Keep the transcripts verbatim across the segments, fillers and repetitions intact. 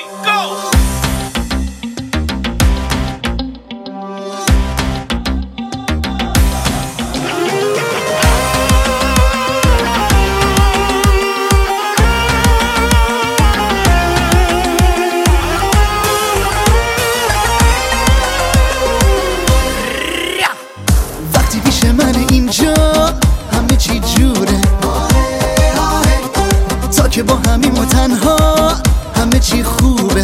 go! وقتی پیش من اینجا همه چی جوره، تا که با همیم و تنها همه چی خوبه.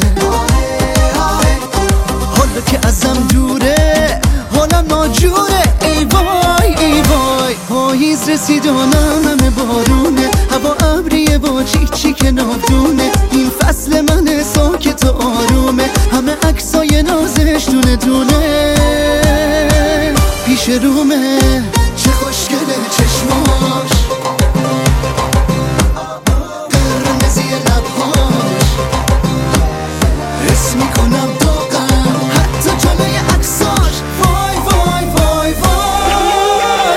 حالا که ازم دوره حالم ناجوره. ای وای ای وای پاییز رسید و همه بارونه، هوا ابریه با چیک چیک ناودونه. این فصل من ساکت و آرومه، همه عکسای نازش دونه دونه پیش رومه. چه خوشگله چشماش، قرمزی لبهاش، حس میکنم داغم حتی جلوی عکساش. وای وای وای وای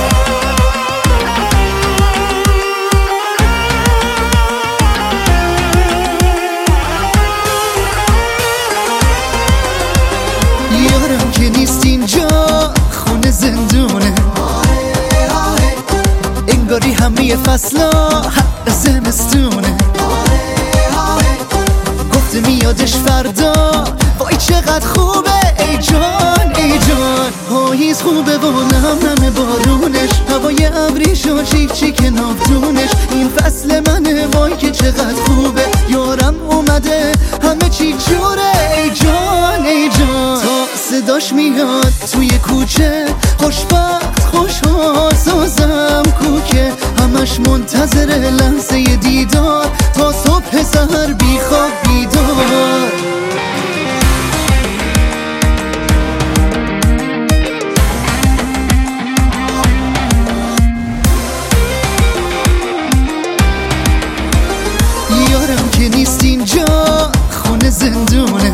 یارم که نیست اینجا خونه زندونه، انگاری همه فصلا حق زمستونه. گفته میادش فردا، وای چقدر خوبه. ای جان ای جان پاییز خوبه و نم نم بارونش، هوای ابریش و چیک چیک ناودونش. این فصل منه وای که چقدر خوبه. یارم اومده همه چی جوره. ای جان ای جان تا صداش میاد توی کوچه، خوشبخت خوشحال سازم کوکه. همش منتظر لحظه دیدار، تا صبح سحر بی خواب بیدار. یارم که نیست اینجا خونه زندونه،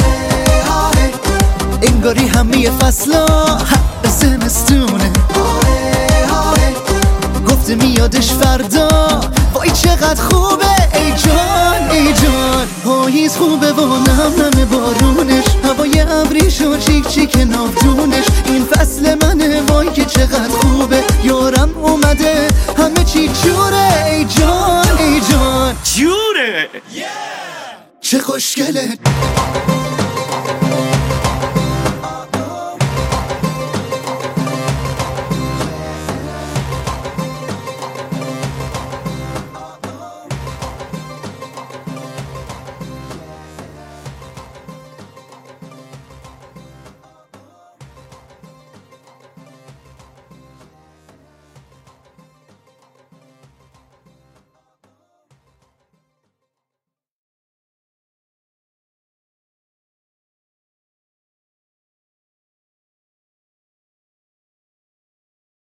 انگاری همه فصلا حق زمستونه. گفته میادش فردا، وای چقدر خوبه. ای جان ای جان پاییز خوبه و نم نم بارونش، هوای ابریش و چیک چیک ناودونش. این فصل منه وای که چقدر خوبه. یارم اومده همه چی جوره. ای جان ای جان جوره چه خوشگله.